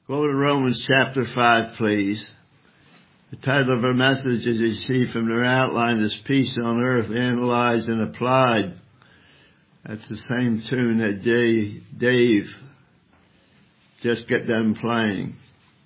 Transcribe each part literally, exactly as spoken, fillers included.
Go to Romans chapter five, please. The title of our message, as you see from their outline, is Peace on Earth, Analyzed and Applied. That's the same tune that Dave, Dave just got done playing.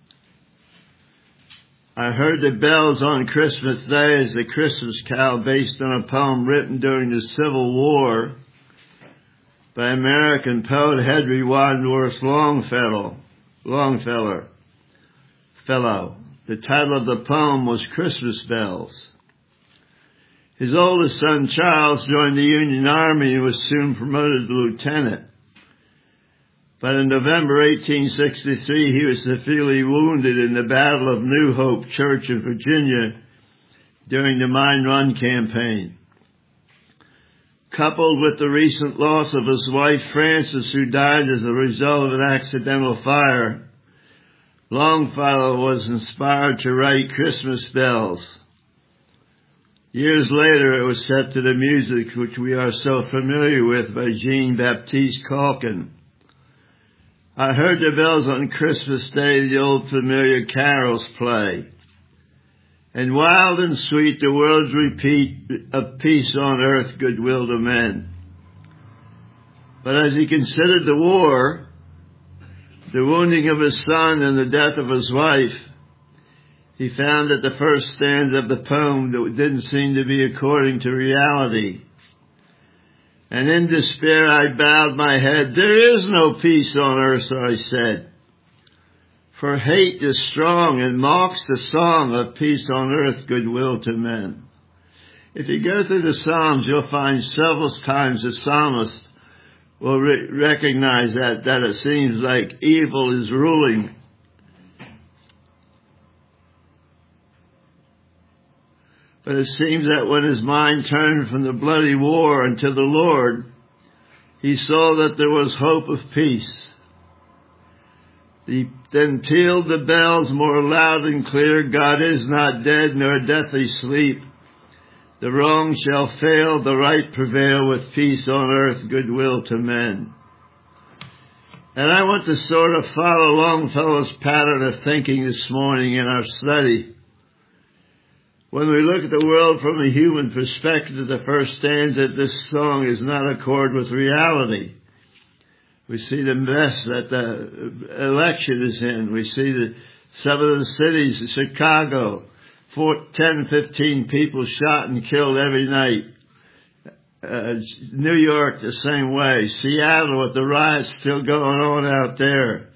I heard the bells on Christmas Day as the Christmas carol based on a poem written during the Civil War by American poet Henry Wadsworth Longfellow. Longfellow. Fellow. The title of the poem was Christmas Bells. His oldest son, Charles, joined the Union Army and was soon promoted to lieutenant. But in November eighteen sixty-three, he was severely wounded in the Battle of New Hope Church in Virginia during the Mine Run campaign. Coupled with the recent loss of his wife, Frances, who died as a result of an accidental fire, Longfellow was inspired to write Christmas Bells. Years later, it was set to the music which we are so familiar with by Jean-Baptiste Calkin. I heard the bells on Christmas Day, the old familiar carols play. And wild and sweet the words repeat of peace on earth, goodwill to men. But as he considered the war, the wounding of his son and the death of his wife, he found that the first stanza of the poem didn't seem to be according to reality. And in despair I bowed my head. There is no peace on earth, I said. For hate is strong and mocks the song of peace on earth, goodwill to men. If you go through the Psalms, you'll find several times the psalmist will re- recognize that, that it seems like evil is ruling. But it seems that when his mind turned from the bloody war unto the Lord, he saw that there was hope of peace. He then pealed the bells more loud and clear. God is not dead, nor doth he sleep. The wrong shall fail, the right prevail, with peace on earth, goodwill to men. And I want to sort of follow Longfellow's pattern of thinking this morning in our study. When we look at the world from a human perspective, the first stanza of this song is not accord with reality. We see the mess that the election is in. We see that some of the cities, Chicago, four, ten, fifteen people shot and killed every night. Uh, New York the same way. Seattle with the riots still going on out there.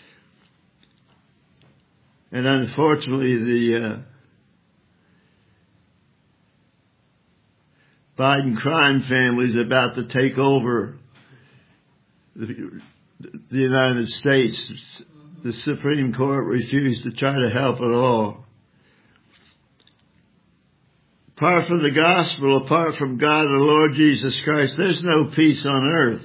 And unfortunately the uh, Biden crime family is about to take over the, the United States. The Supreme Court refused to try to help at all. Apart from the gospel, apart from God, the Lord Jesus Christ, there's no peace on earth.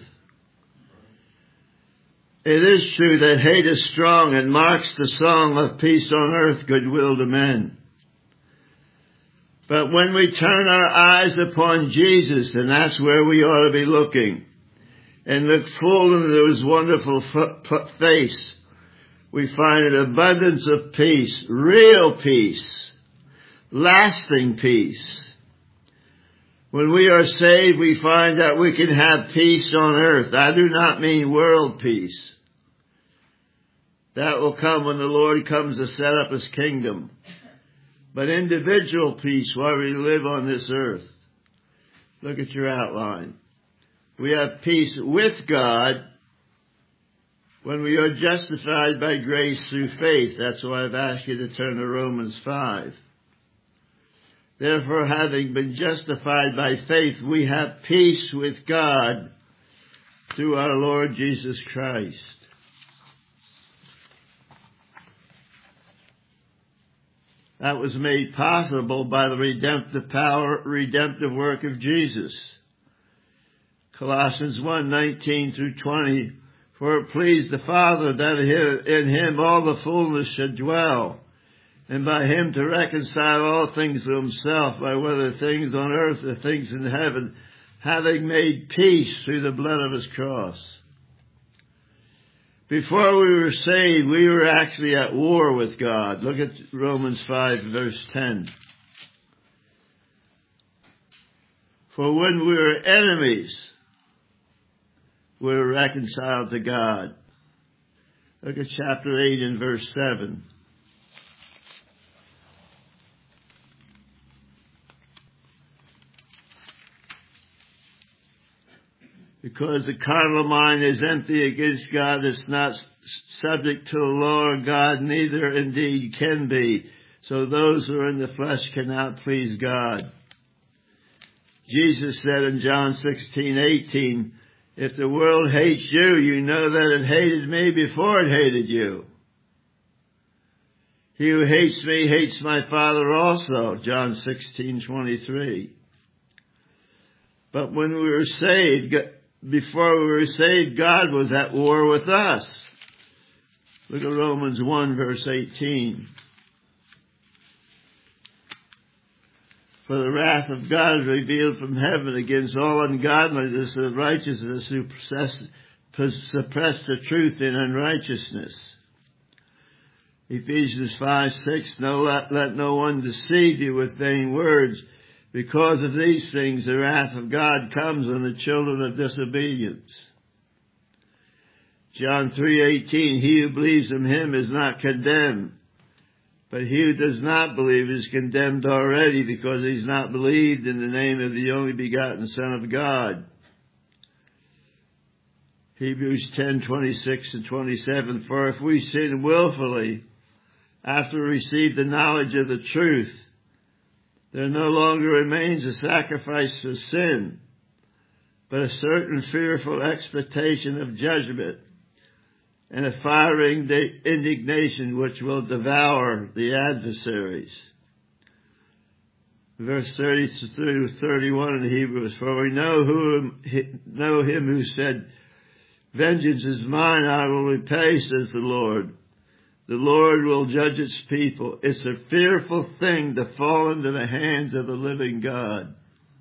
It is true that hate is strong and marks the song of peace on earth, goodwill to men. But when we turn our eyes upon Jesus, and that's where we ought to be looking, and look full into his wonderful f- face, we find an abundance of peace, real peace, lasting peace. When we are saved, we find that we can have peace on earth. I do not mean world peace. That will come when the Lord comes to set up his kingdom. But individual peace while we live on this earth. Look at your outline. We have peace with God when we are justified by grace through faith. That's why I've asked you to turn to Romans five. Therefore, having been justified by faith, we have peace with God through our Lord Jesus Christ. That was made possible by the redemptive power, redemptive work of Jesus. Colossians one, nineteen through twenty. For it pleased the Father that in him all the fullness should dwell, and by him to reconcile all things to himself, by whether things on earth or things in heaven, having made peace through the blood of his cross. Before we were saved, we were actually at war with God. Look at Romans five, verse ten. For when we were enemies, we were reconciled to God. Look at chapter eight and verse seven. Because the carnal mind is empty against God, it's not subject to the law of God, neither indeed can be. So those who are in the flesh cannot please God. Jesus said in John sixteen eighteen, if the world hates you, you know that it hated me before it hated you. He who hates me hates my Father also, John sixteen twenty-three. But when we were saved, before we were saved, God was at war with us. Look at Romans one, verse eighteen. For the wrath of God is revealed from heaven against all ungodliness and righteousness who suppress, suppress the truth in unrighteousness. Ephesians five six, no, let, let no one deceive you with vain words. Because of these things, the wrath of God comes on the children of disobedience. John three eighteen, he who believes in him is not condemned, but he who does not believe is condemned already because he's not believed in the name of the only begotten Son of God. Hebrews ten twenty-six and twenty-seven, for if we sin willfully after we receive the knowledge of the truth, there no longer remains a sacrifice for sin, but a certain fearful expectation of judgment and a fiery indignation which will devour the adversaries. Verse thirty through thirty-one in Hebrews, for we know who know him who said, vengeance is mine, I will repay, says the Lord. The Lord will judge its people. It's a fearful thing to fall into the hands of the living God.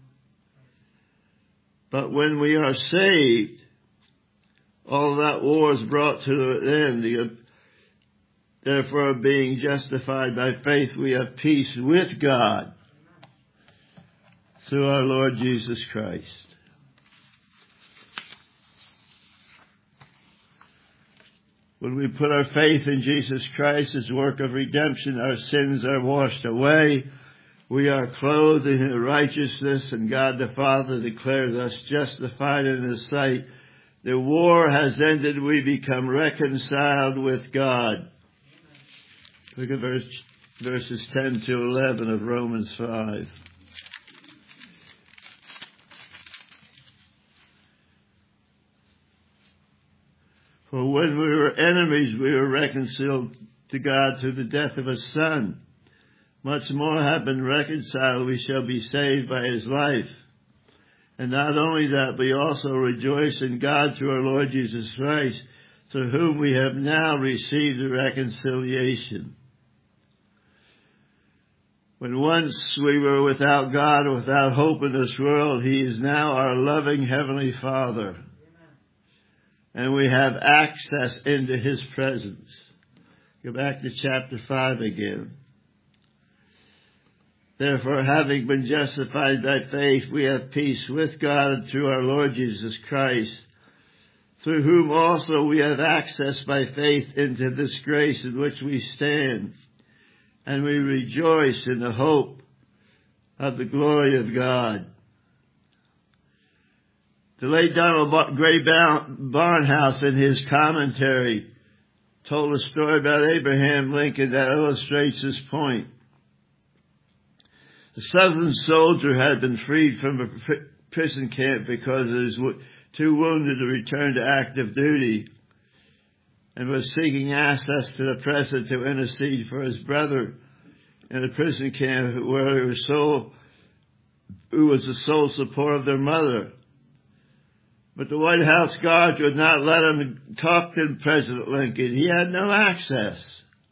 But when we are saved, all that war is brought to an end. Therefore, being justified by faith, we have peace with God through our Lord Jesus Christ. When we put our faith in Jesus Christ, his work of redemption, our sins are washed away. We are clothed in his righteousness, and God the Father declares us justified in his sight. The war has ended. We become reconciled with God. Look at verse, verses ten to eleven of Romans five. For when we were enemies, we were reconciled to God through the death of his Son. Much more have been reconciled, we shall be saved by his life. And not only that, we also rejoice in God through our Lord Jesus Christ, through whom we have now received the reconciliation. When once we were without God, without hope in this world, he is now our loving Heavenly Father. And we have access into his presence. Go back to chapter five again. Therefore, having been justified by faith, we have peace with God through our Lord Jesus Christ, through whom also we have access by faith into this grace in which we stand. And we rejoice in the hope of the glory of God. The late Donald Gray Barnhouse, in his commentary, told a story about Abraham Lincoln that illustrates this point. A Southern soldier had been freed from a prison camp because he was too wounded to return to active duty, and was seeking access to the president to intercede for his brother in the prison camp, where he was sole, who was the sole support of their mother. But the White House guards would not let him talk to President Lincoln. He had no access.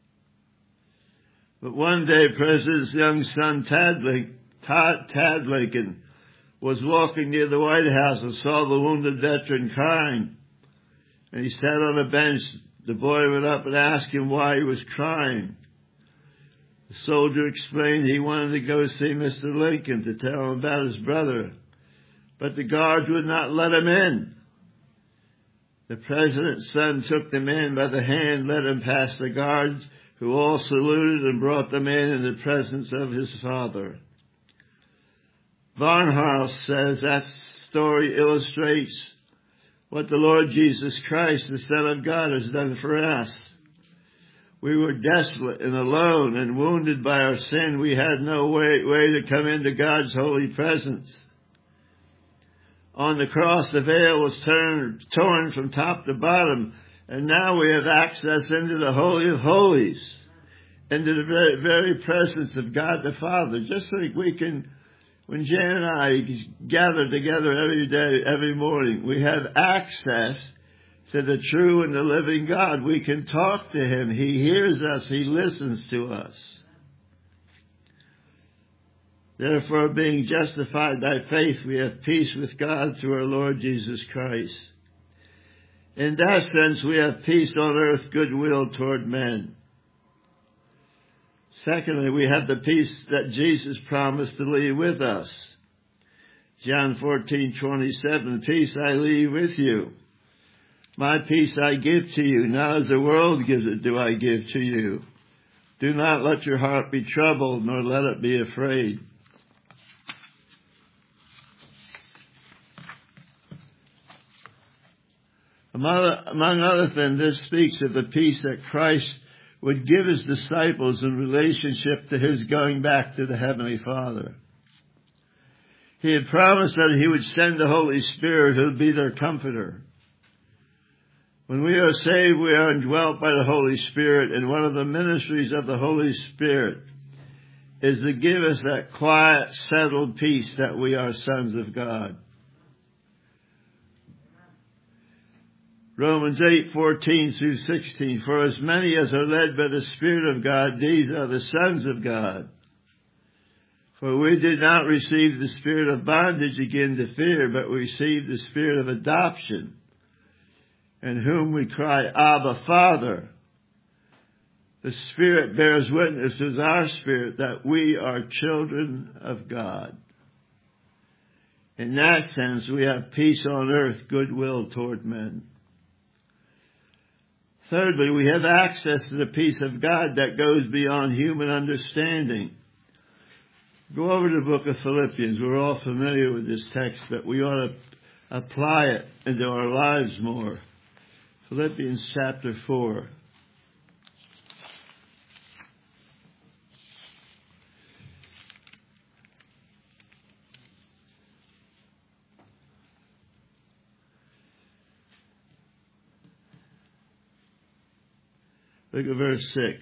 But one day, President's young son, Tad, Link, Tad, Tad Lincoln, was walking near the White House and saw the wounded veteran crying. And he sat on a bench The boy went up and asked him why he was crying. The soldier explained he wanted to go see Mister Lincoln to tell him about his brother, but the guards would not let him in. The president's son took the man by the hand, led him past the guards, who all saluted, and brought the man in the presence of his father. Barnhouse says that story illustrates what the Lord Jesus Christ, the Son of God, has done for us. We were desolate and alone and wounded by our sin. We had no way, way to come into God's holy presence. On the cross, the veil was turned, torn from top to bottom, and now we have access into the Holy of Holies, into the very, very presence of God the Father. Just like we can, when Jan and I gather together every day, every morning, we have access to the true and the living God. We can talk to Him. He hears us. He listens to us. Therefore, being justified by faith, we have peace with God through our Lord Jesus Christ. In that sense, we have peace on earth, goodwill toward men. Secondly, we have the peace that Jesus promised to leave with us. John fourteen twenty-seven, peace I leave with you. My peace I give to you, not as the world gives it do I give to you. Do not let your heart be troubled, nor let it be afraid. Among other things, this speaks of the peace that Christ would give His disciples in relationship to His going back to the Heavenly Father. He had promised that He would send the Holy Spirit who would be their comforter. When we are saved, we are indwelt by the Holy Spirit, and one of the ministries of the Holy Spirit is to give us that quiet, settled peace that we are sons of God. Romans eight fourteen through sixteen, for as many as are led by the Spirit of God, these are the sons of God. For we did not receive the spirit of bondage again to fear, but we received the spirit of adoption, in whom we cry, Abba, Father. The Spirit bears witness with our spirit that we are children of God. In that sense, we have peace on earth, goodwill toward men. Thirdly, we have access to the peace of God that goes beyond human understanding. Go over to the book of Philippians. We're all familiar with this text, but we ought to apply it into our lives more. Philippians chapter four. Look at verse six.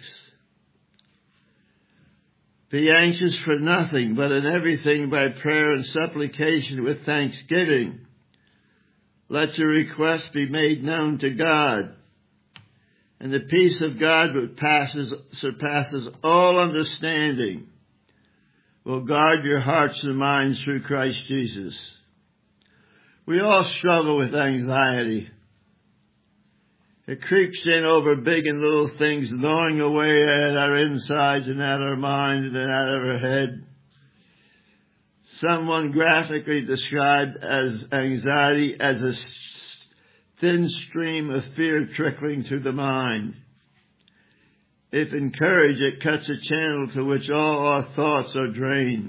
Be anxious for nothing, but in everything by prayer and supplication with thanksgiving. Let your requests be made known to God. And the peace of God which passes, surpasses all understanding will guard your hearts and minds through Christ Jesus. We all struggle with anxiety. It creeps in over big and little things, gnawing away at our insides and at our mind and at our head. Someone graphically described as anxiety as a thin stream of fear trickling through the mind. If encouraged, it cuts a channel to which all our thoughts are drained.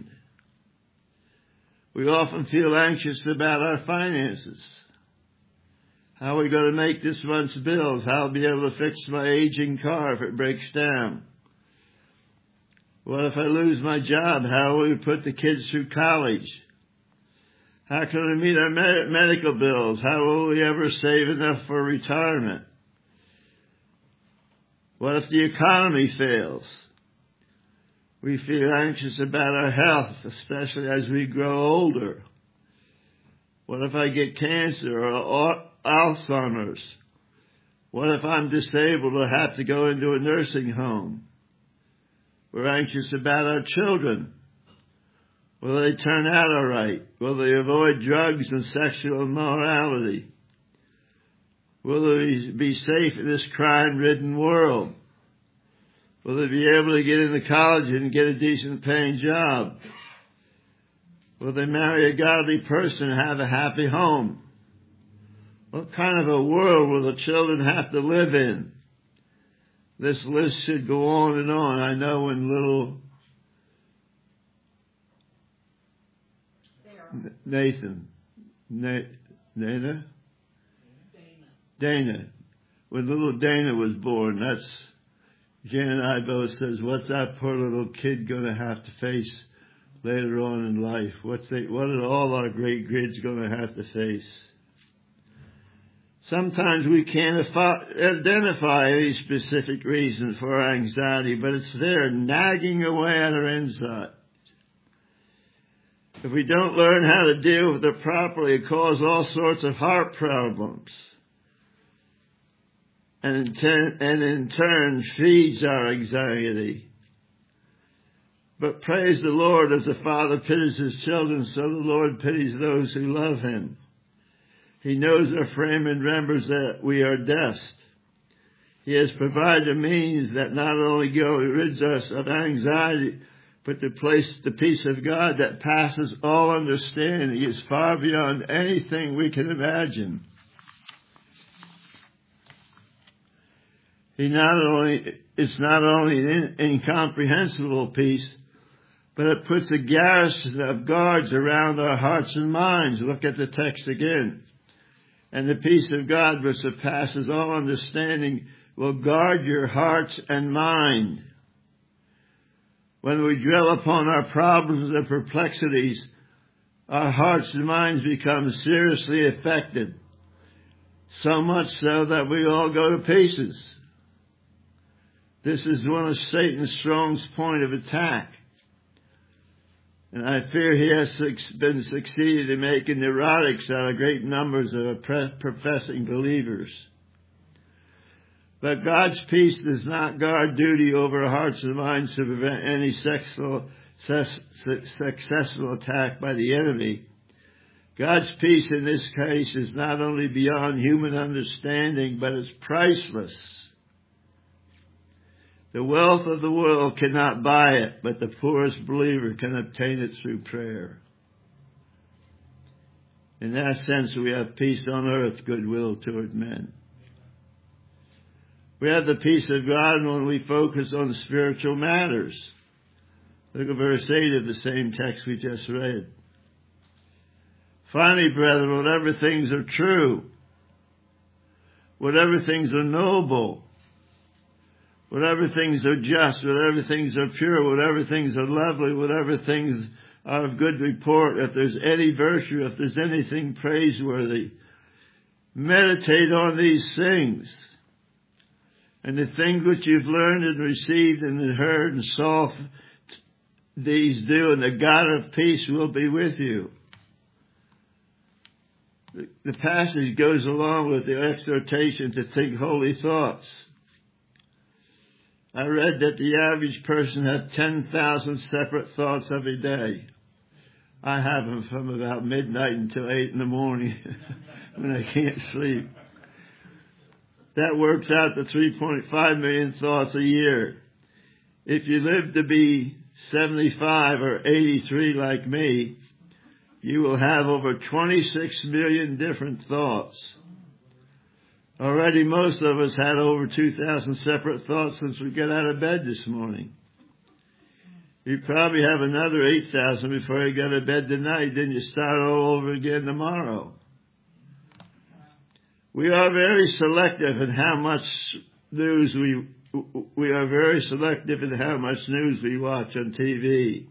We often feel anxious about our finances. How are we going to make this month's bills? How will I be able to fix my aging car if it breaks down? What if I lose my job? How will we put the kids through college? How can we meet our med- medical bills? How will we ever save enough for retirement? What if the economy fails? We feel anxious about our health, especially as we grow older. What if I get cancer or Alzheimer's? What if I'm disabled or have to go into a nursing home? We're anxious about our children. Will they turn out all right? Will they avoid drugs and sexual immorality? Will they be safe in this crime-ridden world? Will they be able to get into college and get a decent paying job? Will they marry a godly person and have a happy home? What kind of a world will the children have to live in? This list should go on and on. I know when little Nathan, Na- Dana? Dana. When little Dana was born, that's, Jan and I both says, what's that poor little kid going to have to face later on in life? What's they, what are all our great kids going to have to face? Sometimes we can't identify any specific reason for our anxiety, but it's there nagging away at our inside. If we don't learn how to deal with it properly, it causes all sorts of heart problems. And in, ten, and in turn feeds our anxiety. But praise the Lord, as the Father pities His children, so the Lord pities those who love Him. He knows our frame and remembers that we are dust. He has provided a means that not only rids us of anxiety, but to place the peace of God that passes all understanding is far beyond anything we can imagine. He not only, it's not only an incomprehensible peace, but it puts a garrison of guards around our hearts and minds. Look at the text again. And the peace of God, which surpasses all understanding, will guard your hearts and mind. When we dwell upon our problems and perplexities, our hearts and minds become seriously affected. So much so that we all go to pieces. This is one of Satan's strongest point of attack. And I fear he has been succeeded in making neurotics out of great numbers of professing believers. But God's peace does not guard duty over our hearts and minds to prevent any sexual, successful attack by the enemy. God's peace in this case is not only beyond human understanding, but it's priceless. The wealth of the world cannot buy it, but the poorest believer can obtain it through prayer. In that sense, we have peace on earth, goodwill toward men. We have the peace of God when we focus on spiritual matters. Look at verse eight of the same text we just read. Finally, brethren, whatever things are true, whatever things are noble, whatever things are just, whatever things are pure, whatever things are lovely, whatever things are of good report, if there's any virtue, if there's anything praiseworthy, meditate on these things. And the things which you've learned and received and heard and saw, these do, and the God of peace will be with you. The passage goes along with the exhortation to think holy thoughts. I read that the average person has ten thousand separate thoughts every day. I have them from about midnight until eight in the morning when I can't sleep. That works out to three point five million thoughts a year. If you live to be seventy-five or eighty-three like me, you will have over twenty-six million different thoughts. Already most of us had over two thousand separate thoughts since we got out of bed this morning. You probably have another eight thousand before you go to bed tonight, then you start all over again tomorrow. We are very selective in how much news we, we are very selective in how much news we watch on T V.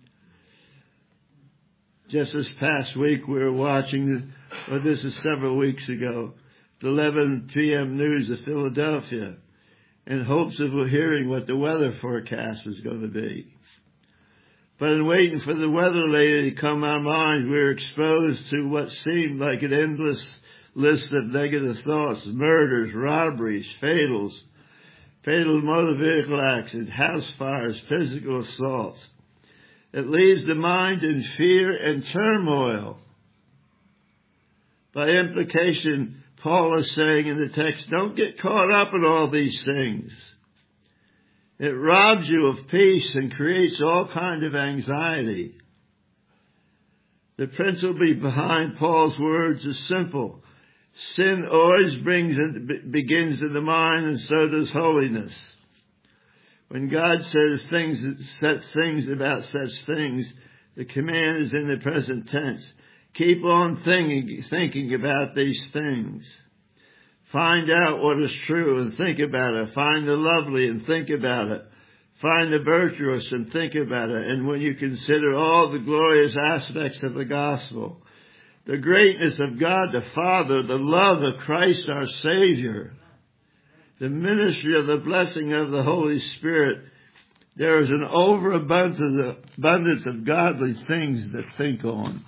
Just this past week we were watching, well this is several weeks ago, the eleven p.m. news of Philadelphia in hopes of hearing what the weather forecast was going to be. But in waiting for the weather lady to come our mind, we were exposed to what seemed like an endless list of negative thoughts, murders, robberies, fatals, fatal motor vehicle accidents, house fires, physical assaults. It leaves the mind in fear and turmoil. By implication, Paul is saying in the text, don't get caught up in all these things. It robs you of peace and creates all kind of anxiety. The principle behind Paul's words is simple. Sin always brings in, begins in the mind, and so does holiness. When God says things, set things about such things, the command is in the present tense. Keep on thinking, thinking about these things. Find out what is true and think about it. Find the lovely and think about it. Find the virtuous and think about it. And when you consider all the glorious aspects of the gospel, the greatness of God the Father, the love of Christ our Savior, the ministry of the blessing of the Holy Spirit, there is an overabundance of godly things to think on.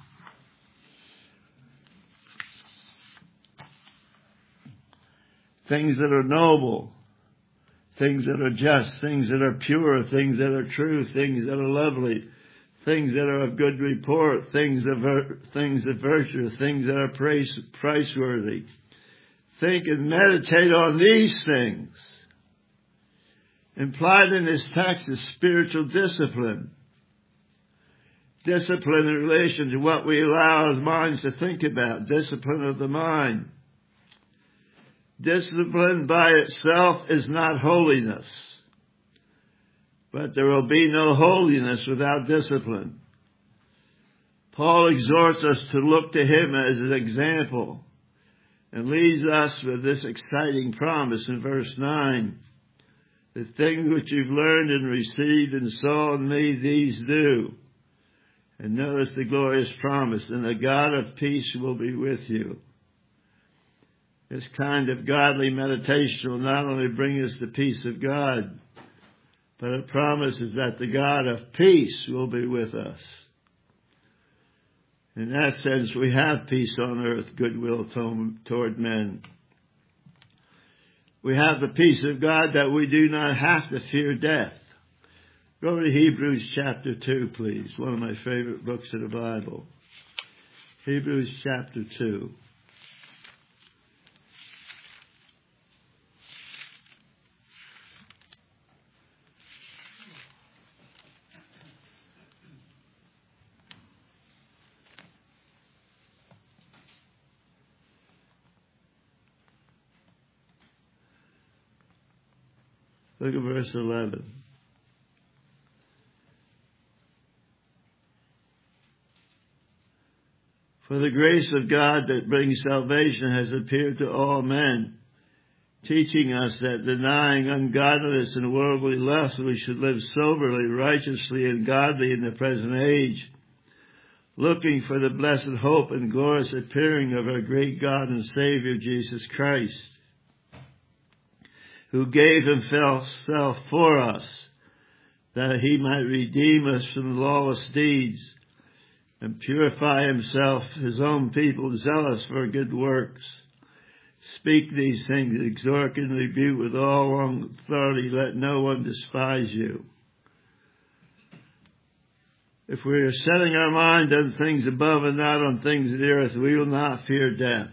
Things that are noble, things that are just, things that are pure, things that are true, things that are lovely, things that are of good report, things of, things of virtue, things that are praise, praiseworthy. Think and meditate on these things. Implied in this text is spiritual discipline. Discipline in relation to what we allow our minds to think about. Discipline of the mind. Discipline by itself is not holiness. But there will be no holiness without discipline. Paul exhorts us to look to him as an example and leaves us with this exciting promise in verse nine. The things which you've learned and received and saw in me, these do. And notice the glorious promise, and the God of peace will be with you. This kind of godly meditation will not only bring us the peace of God, but it promises that the God of peace will be with us. In that sense, we have peace on earth, goodwill toward men. We have the peace of God that we do not have to fear death. Go to Hebrews chapter two, please. One of my favorite books of the Bible. Hebrews chapter two. Look at verse eleven. For the grace of God that brings salvation has appeared to all men, teaching us that denying ungodliness and worldly lust, we should live soberly, righteously, and godly in the present age, looking for the blessed hope and glorious appearing of our great God and Savior, Jesus Christ, who gave himself for us, that he might redeem us from lawless deeds, and purify himself, his own people, zealous for good works. Speak these things, exhort and rebuke with all long authority, let no one despise you. If we are setting our mind on things above and not on things of the earth, we will not fear death.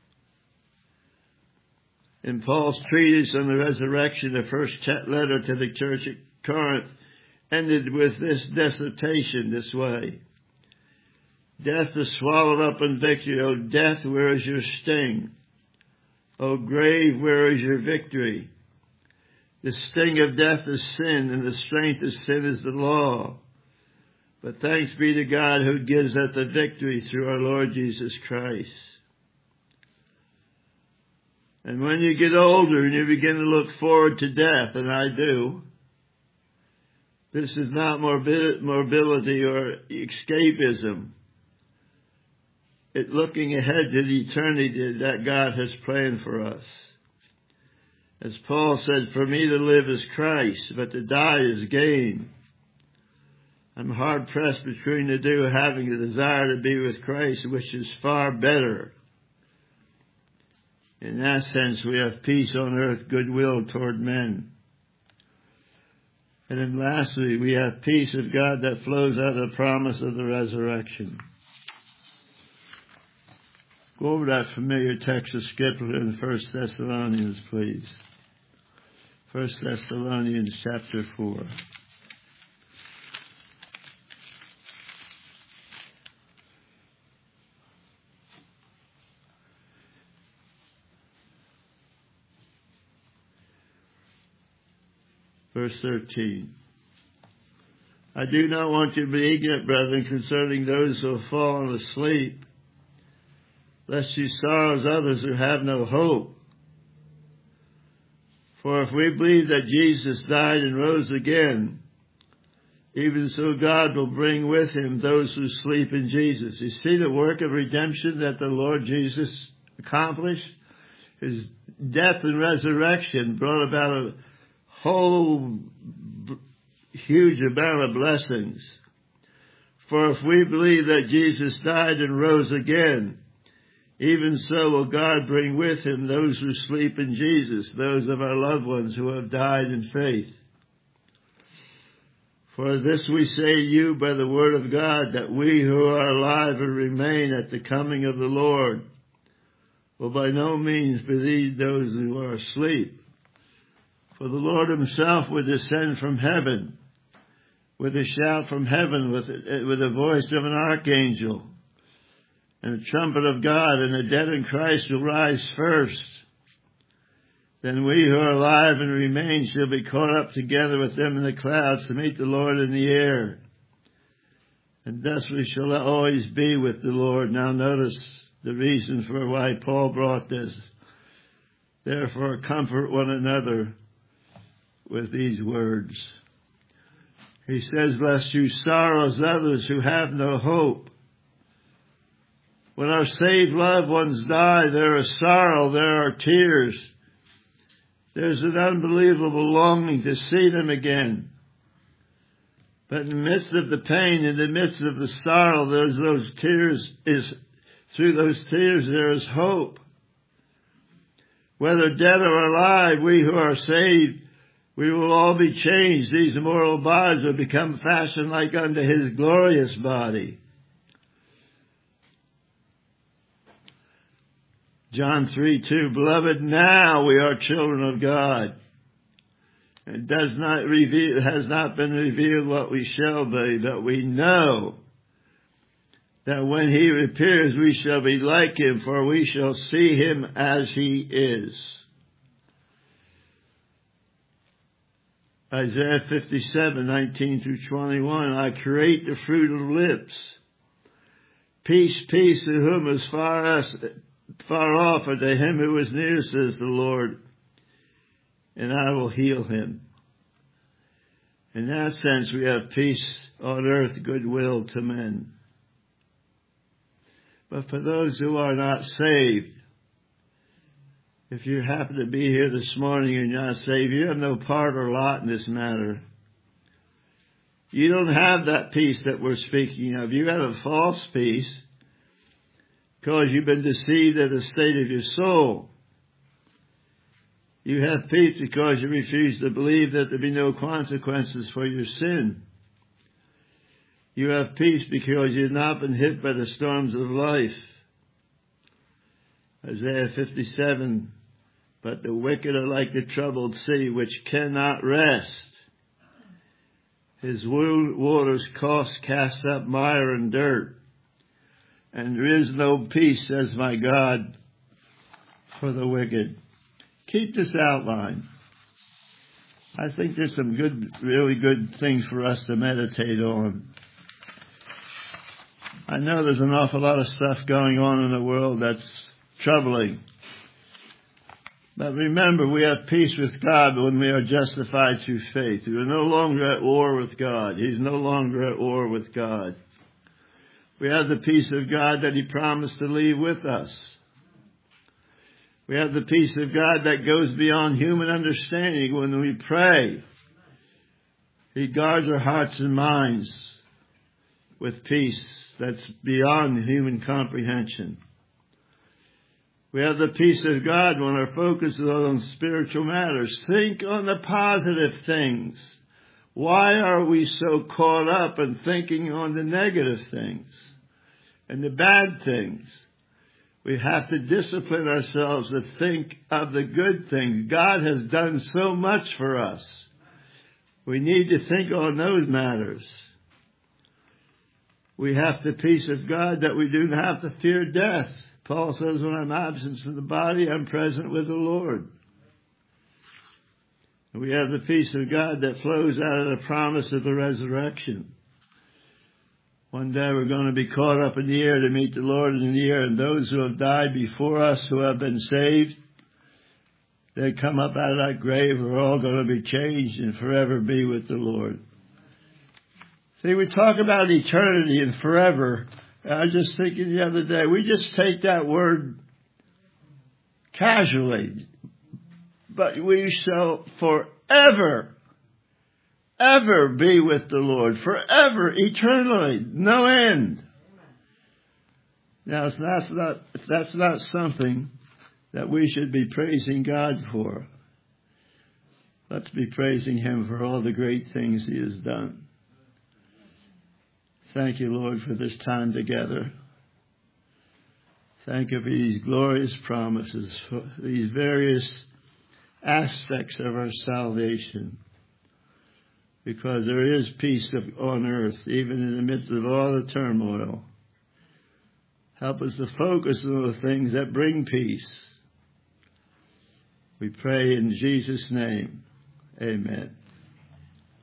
In Paul's treatise on the resurrection, the first letter to the church at Corinth ended with this dissertation this way. Death is swallowed up in victory. O death, where is your sting? O grave, where is your victory? The sting of death is sin, and the strength of sin is the law. But thanks be to God who gives us the victory through our Lord Jesus Christ. And when you get older and you begin to look forward to death, and I do, this is not morbidity or escapism. It's looking ahead to the eternity that God has planned for us. As Paul said, for me to live is Christ, but to die is gain. I'm hard pressed between the two, having a desire to be with Christ, which is far better. In that sense, we have peace on earth, goodwill toward men. And then lastly, we have peace of God that flows out of the promise of the resurrection. Go over that familiar text of Scripture in First Thessalonians, please. First Thessalonians chapter four. Verse thirteen. I do not want you to be ignorant, brethren, concerning those who have fallen asleep, lest you sorrow as others who have no hope. For if we believe that Jesus died and rose again, even so God will bring with him those who sleep in Jesus. You see the work of redemption that the Lord Jesus accomplished? His death and resurrection brought about a whole huge amount of blessings. For if we believe that Jesus died and rose again, even so will God bring with him those who sleep in Jesus, those of our loved ones who have died in faith. For this we say to you by the word of God, that we who are alive and remain at the coming of the Lord will by no means precede those who are asleep. For the Lord himself will descend from heaven with a shout from heaven, with, with the voice of an archangel, and the trumpet of God, and the dead in Christ will rise first. Then we who are alive and remain shall be caught up together with them in the clouds to meet the Lord in the air. And thus we shall always be with the Lord. Now notice the reason for why Paul brought this. Therefore comfort one another with these words. He says, lest you sorrow as others who have no hope. When our saved loved ones die, there is sorrow, there are tears. There's an unbelievable longing to see them again. But in the midst of the pain, in the midst of the sorrow, there's those tears, is through those tears there is hope. Whether dead or alive, we who are saved, we will all be changed. These mortal bodies will become fashioned like unto his glorious body. John three two, beloved, now we are children of God. It does not reveal, it has not been revealed what we shall be, but we know that when he appears, we shall be like him, for we shall see him as he is. Isaiah fifty-seven, nineteen through twenty-one, I create the fruit of lips. Peace, peace to whom is far, as, far off, and to him who is near, says the Lord, and I will heal him. In that sense, we have peace on earth, goodwill to men. But for those who are not saved, if you happen to be here this morning and you're not saved, you have no part or lot in this matter. You don't have that peace that we're speaking of. You have a false peace because you've been deceived at the state of your soul. You have peace because you refuse to believe that there be no consequences for your sin. You have peace because you've not been hit by the storms of life. Isaiah fifty-seven, but the wicked are like the troubled sea, which cannot rest. His waters cast up mire and dirt, and there is no peace, says my God, for the wicked. Keep this outline. I think there's some good, really good things for us to meditate on. I know there's an awful lot of stuff going on in the world that's troubling. But remember, we have peace with God when we are justified through faith. We are no longer at war with God. He's no longer at war with God. We have the peace of God that he promised to leave with us. We have the peace of God that goes beyond human understanding when we pray. He guards our hearts and minds with peace that's beyond human comprehension. We have the peace of God when our focus is on spiritual matters. Think on the positive things. Why are we so caught up in thinking on the negative things and the bad things? We have to discipline ourselves to think of the good things. God has done so much for us. We need to think on those matters. We have the peace of God that we do not have to fear death. Paul says, when I'm absent from the body, I'm present with the Lord. We have the peace of God that flows out of the promise of the resurrection. One day we're going to be caught up in the air to meet the Lord in the air, and those who have died before us, who have been saved, they come up out of that grave, are all going to be changed and forever be with the Lord. See, we talk about eternity and forever. I was just thinking the other day, we just take that word casually. But we shall forever, ever be with the Lord. Forever, eternally, no end. Now, if that's not, if that's not something that we should be praising God for, let's be praising Him for all the great things He has done. Thank you, Lord, for this time together. Thank you for these glorious promises, for these various aspects of our salvation. Because there is peace on earth, even in the midst of all the turmoil. Help us to focus on the things that bring peace. We pray in Jesus' name. Amen.